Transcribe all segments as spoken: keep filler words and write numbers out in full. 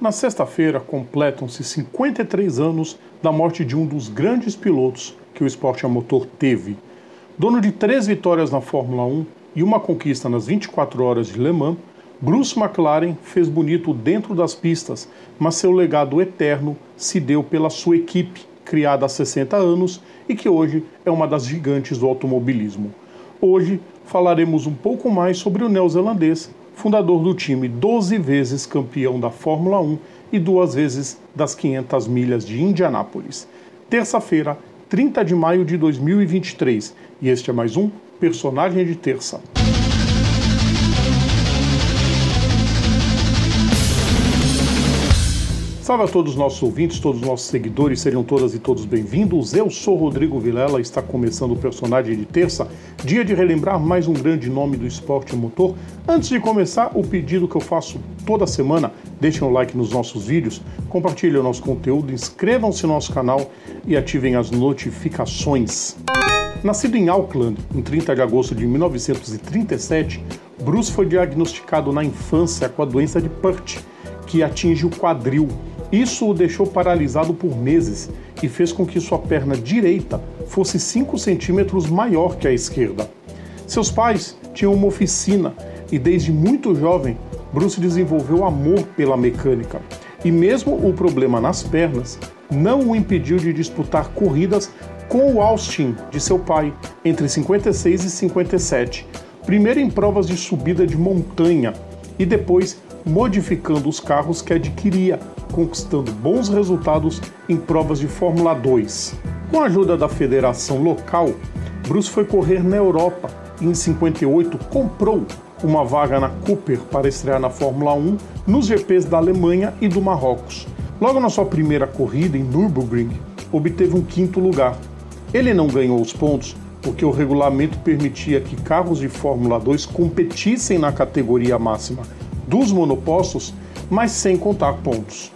Na sexta-feira, completam-se cinquenta e três anos da morte de um dos grandes pilotos que o esporte a motor teve. Dono de três vitórias na Fórmula um e uma conquista nas vinte e quatro horas de Le Mans, Bruce McLaren fez bonito dentro das pistas, mas seu legado eterno se deu pela sua equipe, criada há sessenta anos e que hoje é uma das gigantes do automobilismo. Hoje falaremos um pouco mais sobre o neozelandês, fundador do time doze vezes campeão da Fórmula um e duas vezes das quinhentas milhas de Indianápolis. Terça-feira, trinta de maio de dois mil e vinte e três, e este é mais um Personagem de Terça. Salve a todos os nossos ouvintes, todos os nossos seguidores, sejam todas e todos bem-vindos. Eu sou Rodrigo Vilela e está começando o Personagem de Terça, dia de relembrar mais um grande nome do esporte a motor. Antes de começar, o pedido que eu faço toda semana, deixem um like nos nossos vídeos, compartilhem o nosso conteúdo, inscrevam-se no nosso canal e ativem as notificações. Nascido em Auckland, em trinta de agosto de mil novecentos e trinta e sete, Bruce foi diagnosticado na infância com a doença de Peart, que atinge o quadril. Isso o deixou paralisado por meses e fez com que sua perna direita fosse cinco centímetros maior que a esquerda. Seus pais tinham uma oficina e desde muito jovem, Bruce desenvolveu amor pela mecânica. E mesmo o problema nas pernas não o impediu de disputar corridas com o Austin de seu pai entre cinquenta e seis e cinquenta e sete, primeiro em provas de subida de montanha e depois modificando os carros que adquiria, conquistando bons resultados em provas de Fórmula dois. Com a ajuda da federação local, Bruce foi correr na Europa e em cinquenta e oito comprou uma vaga na Cooper para estrear na Fórmula um nos G Ps da Alemanha e do Marrocos. Logo na sua primeira corrida em Nürburgring, obteve um quinto lugar. Ele não ganhou os pontos porque o regulamento permitia que carros de Fórmula dois competissem na categoria máxima dos monopostos, mas sem contar pontos.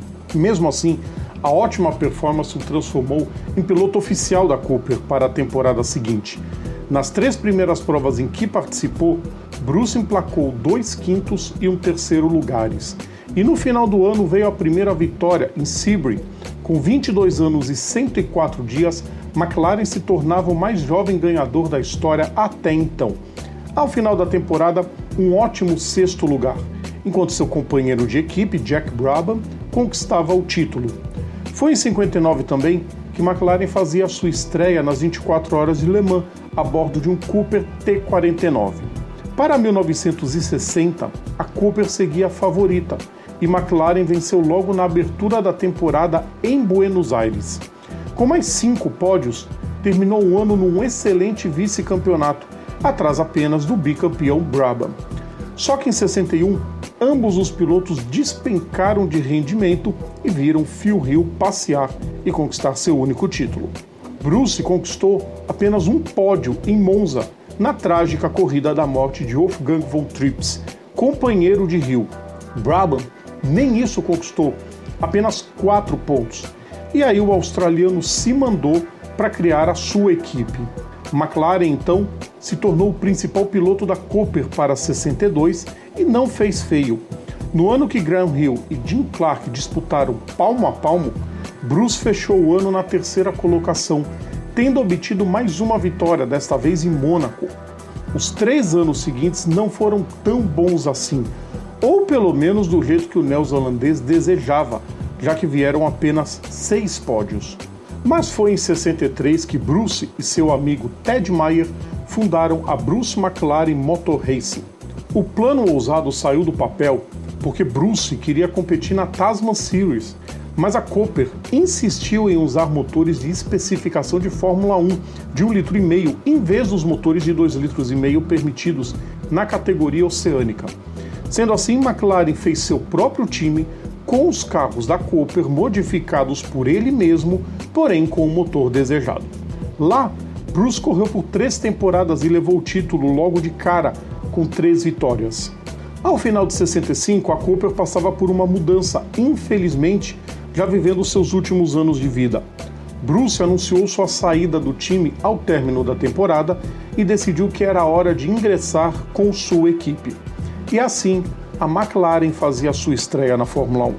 Mesmo assim, a ótima performance o transformou em piloto oficial da Cooper para a temporada seguinte. Nas três primeiras provas em que participou, Bruce emplacou dois quintos e um terceiro lugares. E no final do ano veio a primeira vitória em Sebring. Com vinte e dois anos e cento e quatro dias, McLaren se tornava o mais jovem ganhador da história até então. Ao final da temporada, um ótimo sexto lugar, enquanto seu companheiro de equipe, Jack Brabham, conquistava o título. Foi em cinquenta e nove também que McLaren fazia a sua estreia nas vinte e quatro horas de Le Mans a bordo de um Cooper T quarenta e nove. Para mil novecentos e sessenta, a Cooper seguia a favorita e McLaren venceu logo na abertura da temporada em Buenos Aires. Com mais cinco pódios, terminou o ano num excelente vice-campeonato, atrás apenas do bicampeão Brabham. Só que em sessenta e um, ambos os pilotos despencaram de rendimento e viram Phil Hill passear e conquistar seu único título. Bruce conquistou apenas um pódio em Monza, na trágica corrida da morte de Wolfgang von Trips, companheiro de Hill. Brabham nem isso conquistou, apenas quatro pontos. E aí o australiano se mandou para criar a sua equipe. McLaren, então, se tornou o principal piloto da Cooper para sessenta e dois e não fez feio. No ano que Graham Hill e Jim Clark disputaram palmo a palmo, Bruce fechou o ano na terceira colocação, tendo obtido mais uma vitória, desta vez em Mônaco. Os três anos seguintes não foram tão bons assim, ou pelo menos do jeito que o neozelandês desejava, já que vieram apenas seis pódios. Mas foi em sessenta e três que Bruce e seu amigo Ted Meyer fundaram a Bruce McLaren Motor Racing. O plano ousado saiu do papel porque Bruce queria competir na Tasman Series, mas a Cooper insistiu em usar motores de especificação de Fórmula um de um litro e meio em vez dos motores de dois litros e meio permitidos na categoria oceânica. Sendo assim, McLaren fez seu próprio time com os carros da Cooper modificados por ele mesmo, porém com o motor desejado. Lá, Bruce correu por três temporadas e levou o título logo de cara, com três vitórias. Ao final de sessenta e cinco, a Cooper passava por uma mudança, infelizmente, já vivendo seus últimos anos de vida. Bruce anunciou sua saída do time ao término da temporada e decidiu que era hora de ingressar com sua equipe. E assim, a McLaren fazia sua estreia na Fórmula um.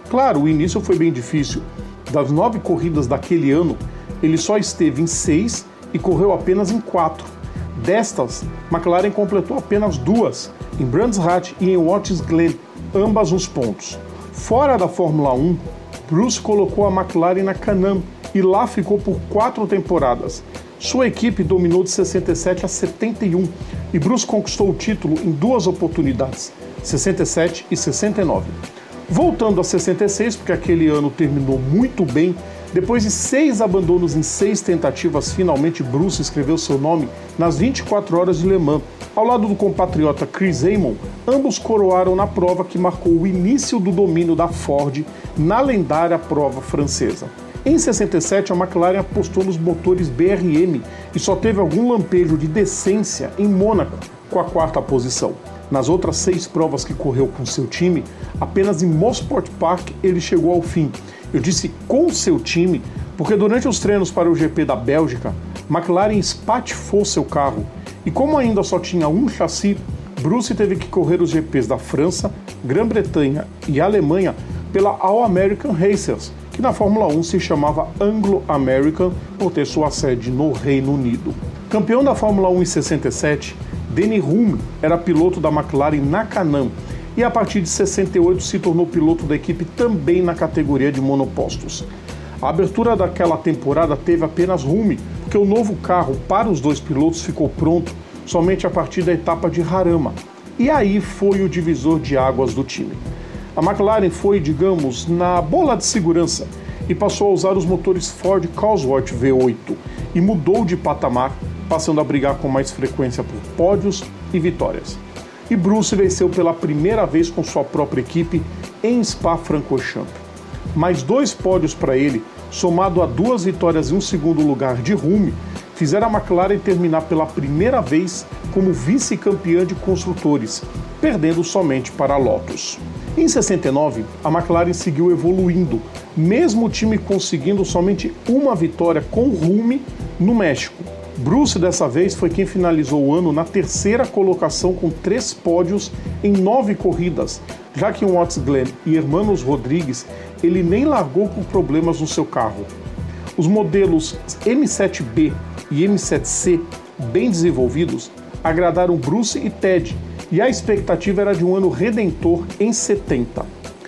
Claro, o início foi bem difícil. Das nove corridas daquele ano, ele só esteve em seis e correu apenas em quatro. Destas, McLaren completou apenas duas, em Brands Hatch e em Watkins Glen, ambas nos pontos. Fora da Fórmula um, Bruce colocou a McLaren na Can-Am e lá ficou por quatro temporadas. Sua equipe dominou de sessenta e sete a setenta e um e Bruce conquistou o título em duas oportunidades, sessenta e sete e sessenta e nove. Voltando a sessenta e seis, porque aquele ano terminou muito bem, depois de seis abandonos em seis tentativas, finalmente Bruce escreveu seu nome nas vinte e quatro horas de Le Mans. Ao lado do compatriota Chris Amon, ambos coroaram na prova que marcou o início do domínio da Ford na lendária prova francesa. Em sessenta e sete, a McLaren apostou nos motores B R M e só teve algum lampejo de decência em Mônaco, com a quarta posição. Nas outras seis provas que correu com seu time, apenas em Mosport Park ele chegou ao fim. Eu disse com seu time, porque durante os treinos para o G P da Bélgica, McLaren espatifou seu carro. E como ainda só tinha um chassi, Bruce teve que correr os G Ps da França, Grã-Bretanha e Alemanha pela All American Racers, que na Fórmula um se chamava Anglo-American por ter sua sede no Reino Unido. Campeão da Fórmula um em sessenta e sete, Denny Hulme era piloto da McLaren na Can-Am e a partir de sessenta e oito se tornou piloto da equipe também na categoria de monopostos. A abertura daquela temporada teve apenas Hulme, porque o novo carro para os dois pilotos ficou pronto somente a partir da etapa de Jarama. E aí foi o divisor de águas do time. A McLaren foi, digamos, na bola de segurança e passou a usar os motores Ford Cosworth V oito e mudou de patamar, passando a brigar com mais frequência por pódios e vitórias. E Bruce venceu pela primeira vez com sua própria equipe em Spa-Francorchamps. Mais dois pódios para ele, somado a duas vitórias e um segundo lugar de Hulme, fizeram a McLaren terminar pela primeira vez como vice-campeã de construtores, perdendo somente para a Lotus. Em sessenta e nove, a McLaren seguiu evoluindo, mesmo o time conseguindo somente uma vitória com Hulme no México. Bruce, dessa vez, foi quem finalizou o ano na terceira colocação com três pódios em nove corridas, já que em Watkins Glen e Hermanos Rodrigues ele nem largou com problemas no seu carro. Os modelos M sete B e M sete C, bem desenvolvidos, agradaram Bruce e Ted, e a expectativa era de um ano redentor em setenta.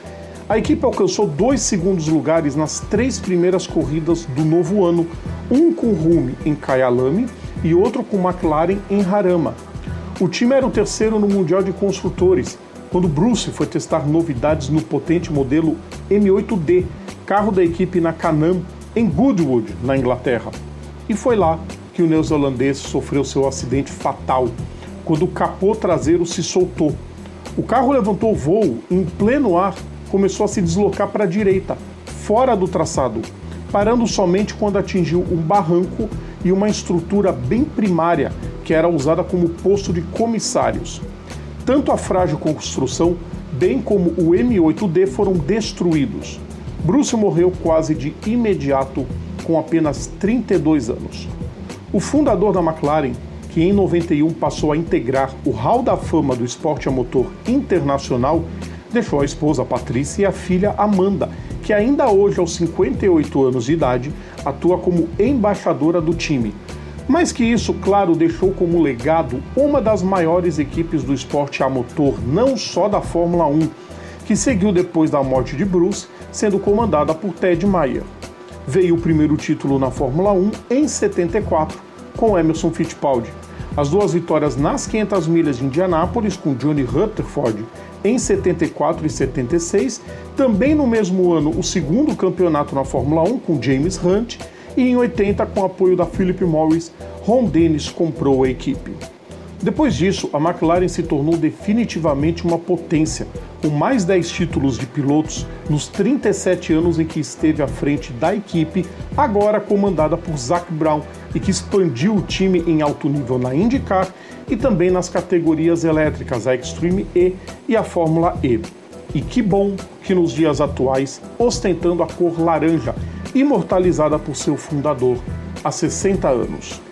A equipe alcançou dois segundos lugares nas três primeiras corridas do novo ano, um com Hulme em Kyalami e outro com McLaren em Jarama. O time era o terceiro no Mundial de Construtores, quando Bruce foi testar novidades no potente modelo M oito D, carro da equipe na Can-Am, em Goodwood, na Inglaterra. E foi lá que o neozelandês sofreu seu acidente fatal, quando o capô traseiro se soltou. O carro levantou voo e, em pleno ar, começou a se deslocar para a direita, fora do traçado, parando somente quando atingiu um barranco e uma estrutura bem primária que era usada como posto de comissários. Tanto a frágil construção, bem como o M oito D foram destruídos. Bruce morreu quase de imediato, com apenas trinta e dois anos. O fundador da McLaren, que em noventa e um passou a integrar o Hall da Fama do esporte a motor internacional, deixou a esposa Patrícia e a filha Amanda, que ainda hoje, aos cinquenta e oito anos de idade, atua como embaixadora do time. Mais que isso, claro, deixou como legado uma das maiores equipes do esporte a motor, não só da Fórmula um, que seguiu depois da morte de Bruce, sendo comandada por Ted Mayer. Veio o primeiro título na Fórmula um em setenta e quatro, com Emerson Fittipaldi. As duas vitórias nas quinhentas milhas de Indianápolis, com Johnny Rutherford, em setenta e quatro e setenta e seis, também no mesmo ano o segundo campeonato na Fórmula um, com James Hunt, e em oitenta, com apoio da Philip Morris, Ron Dennis comprou a equipe. Depois disso, a McLaren se tornou definitivamente uma potência, com mais dez títulos de pilotos nos trinta e sete anos em que esteve à frente da equipe, agora comandada por Zac Brown, e que expandiu o time em alto nível na IndyCar e também nas categorias elétricas, a Extreme E e a Fórmula E. E que bom que nos dias atuais, ostentando a cor laranja, imortalizada por seu fundador há sessenta anos.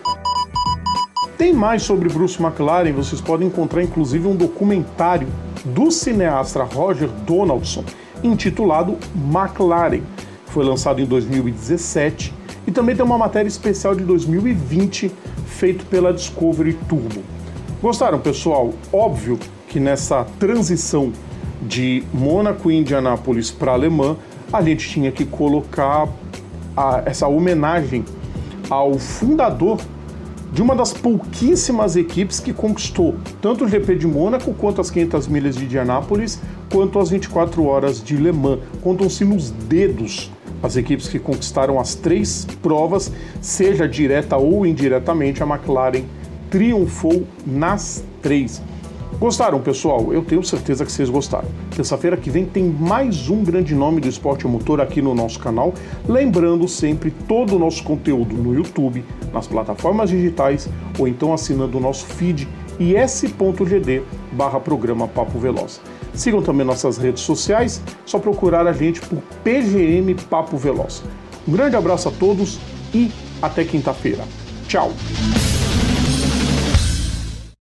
Tem mais sobre Bruce McLaren, vocês podem encontrar inclusive um documentário do cineasta Roger Donaldson, intitulado McLaren. Foi lançado em dois mil e dezessete e também tem uma matéria especial de dois mil e vinte feito pela Discovery Turbo. Gostaram, pessoal? Óbvio que nessa transição de Mônaco e Indianápolis para Le Mans, a gente tinha que colocar a, essa homenagem ao fundador de uma das pouquíssimas equipes que conquistou tanto o G P de Mônaco, quanto as quinhentas milhas de Indianápolis, quanto as vinte e quatro horas de Le Mans. Contam-se nos dedos as equipes que conquistaram as três provas, seja direta ou indiretamente, a McLaren triunfou nas três. Gostaram, pessoal? Eu tenho certeza que vocês gostaram. Terça-feira que vem tem mais um grande nome do esporte a motor aqui no nosso canal. Lembrando sempre todo o nosso conteúdo no YouTube, nas plataformas digitais ou então assinando o nosso feed is.gd barra programa Papo Veloz. Sigam também nossas redes sociais, só procurar a gente por P G M Papo Veloz. Um grande abraço a todos e até quinta-feira. Tchau!